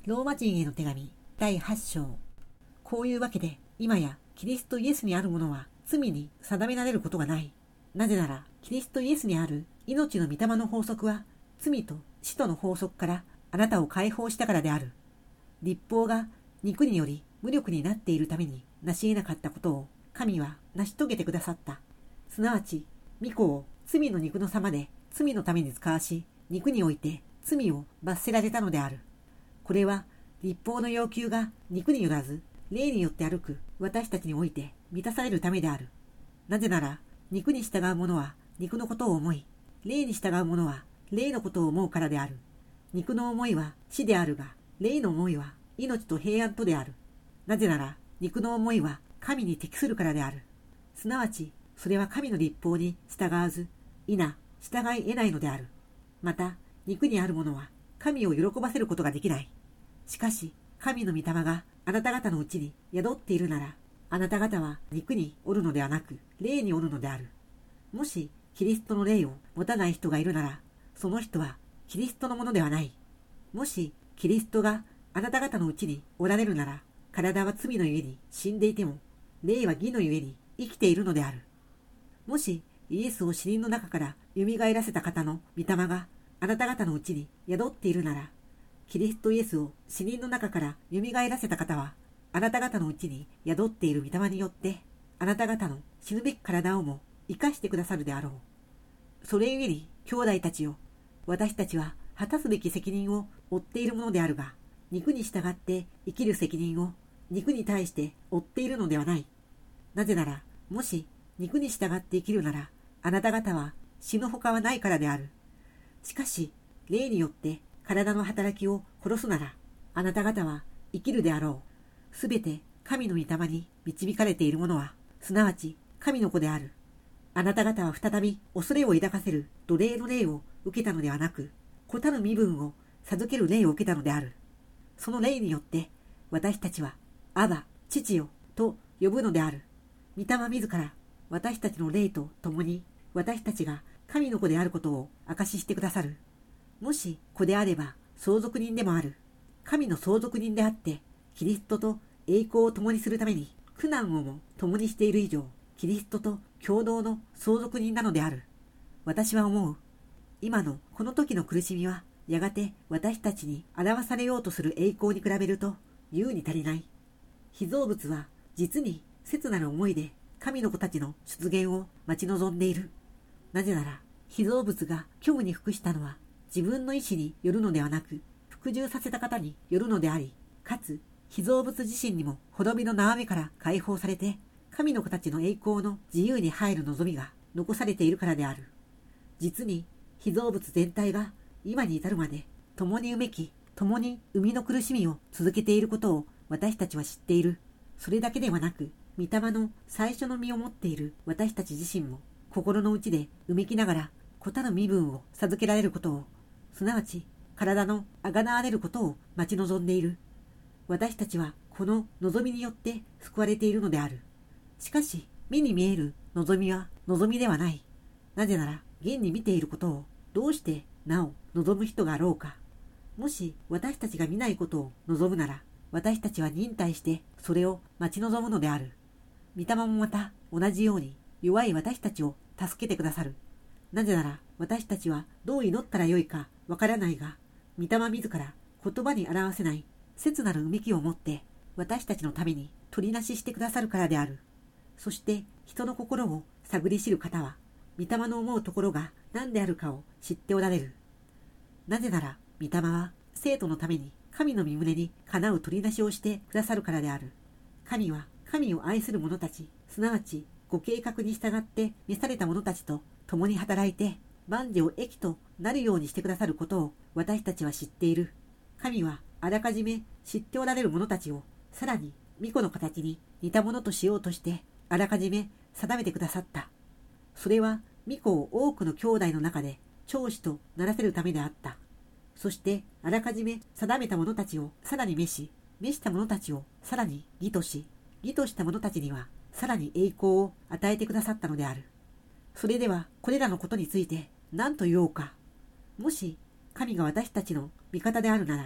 ローマ人への手紙第8章。こういうわけで今やキリストイエスにあるものは罪に定められることがない。なぜならキリストイエスにある命の御霊の法則は罪と死との法則からあなたを解放したからである。律法が肉により無力になっているために成し得なかったことを神は成し遂げてくださった。すなわち御子を罪の肉の様で罪のために使わし、肉において罪を罰せられたのである。これは律法の要求が肉によらず霊によって歩く私たちにおいて満たされるためである。なぜなら肉に従う者は肉のことを思い、霊に従う者は霊のことを思うからである。肉の思いは死であるが、霊の思いは命と平安とである。なぜなら肉の思いは神に適するからである。すなわちそれは神の律法に従わず、否従い得ないのである。また肉にあるものは神を喜ばせることができない。しかし神の御霊があなた方のうちに宿っているなら、あなた方は肉におるのではなく霊におるのである。もしキリストの霊を持たない人がいるなら、その人はキリストのものではない。もしキリストがあなた方のうちにおられるなら、体は罪のゆえに死んでいても、霊は義のゆえに生きているのである。もしイエスを死人の中から蘇らせた方の御霊があなた方のうちに宿っているなら、キリストイエスを死人の中から蘇らせた方は、あなた方のうちに宿っている御霊によって、あなた方の死ぬべき体をも生かしてくださるであろう。それゆえに、兄弟たちよ、私たちは果たすべき責任を負っているものであるが、肉に従って生きる責任を肉に対して負っているのではない。なぜなら、もし肉に従って生きるなら、あなた方は死ぬほかはないからである。しかし、霊によって体の働きを殺すなら、あなた方は生きるであろう。すべて神の御霊に導かれている者は、すなわち神の子である。あなた方は再び恐れを抱かせる奴隷の霊を受けたのではなく、子たる身分を授ける霊を受けたのである。その霊によって、私たちは、アバ、父よ、と呼ぶのである。御霊自ら、私たちの霊と共に、私たちが神の子であることを証ししてくださる。もし子であれば相続人でもある。神の相続人であって、キリストと栄光を共にするために苦難をも共にしている以上、キリストと共同の相続人なのである。私は思う。今のこの時の苦しみは、やがて私たちに表されようとする栄光に比べると優に足りない。被造物は実に切なる思いで神の子たちの出現を待ち望んでいる。なぜなら、被造物が虚無に服したのは自分の意志によるのではなく、服従させた方によるのであり、かつ被造物自身にも滅びの縄目から解放されて、神の子たちの栄光の自由に入る望みが残されているからである。実に被造物全体が今に至るまで共にうめき、共に生みの苦しみを続けていることを私たちは知っている。それだけではなく、御霊の最初の実を持っている私たち自身も心の内でうめきながら子たる身分を授けられることを、すなわち体のあがなわれることを待ち望んでいる。私たちはこの望みによって救われているのである。しかし目に見える望みは望みではない。なぜなら現に見ていることをどうしてなお望む人があろうか。もし私たちが見ないことを望むなら、私たちは忍耐してそれを待ち望むのである。御霊もまた同じように弱い私たちを助けてくださる。なぜなら私たちはどう祈ったらよいかわからないが、御霊自ら言葉に表せない切なるうめきを持って私たちのために取りなししてくださるからである。そして人の心を探り知る方は、御霊の思うところが何であるかを知っておられる。なぜなら御霊は生徒のために神の御胸にかなう取りなしをしてくださるからである。神は神を愛する者たち、すなわちご計画に従って召された者たちと共に働いて万事を益となるようにしてくださることを私たちは知っている。神はあらかじめ知っておられる者たちをさらに御子の形に似たものとしようとしてあらかじめ定めてくださった。それは御子を多くの兄弟の中で長子とならせるためであった。そしてあらかじめ定めた者たちをさらに召し、召した者たちをさらに義とし、義とした者たちにはさらに栄光を与えてくださったのである。それではこれらのことについて何と言おうか。もし神が私たちの味方であるなら、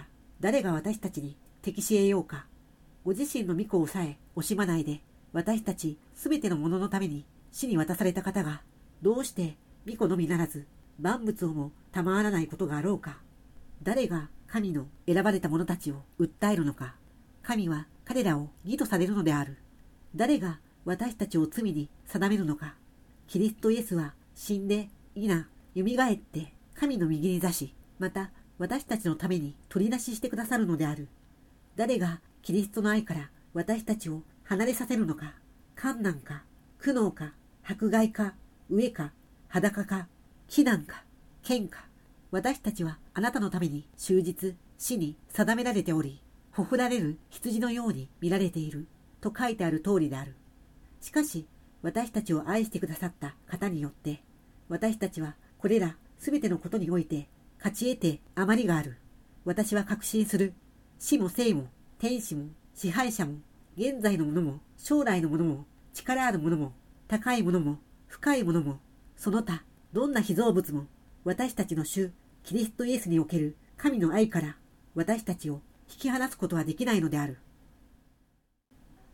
誰が私たちに敵し得ようか。ご自身の御子をさえ惜しまないで、私たちすべてのもののために死に渡された方が、どうして御子のみならず万物をも賜らないことがあろうか。誰が神の選ばれた者たちを訴えるのか。神は彼らを義とされるのである。誰が私たちを罪に定めるのか。キリストイエスは死んで、いな、蘇って神の右に座し、また私たちのために取りなししてくださるのである。誰がキリストの愛から私たちを離れさせるのか。困難か、苦悩か、迫害か、飢えか、裸か、危難か、剣か。私たちはあなたのために終日死に定められており、ほふられる羊のように見られていると書いてある通りである。しかし私たちを愛してくださった方によって、私たちはこれらすべてのことにおいて勝ち得て余りがある。私は確信する。死も生も天使も支配者も現在のものも将来のものも力あるものも高いものも深いものもその他どんな被造物も私たちの主キリストイエスにおける神の愛から私たちを引き離すことはできないのである。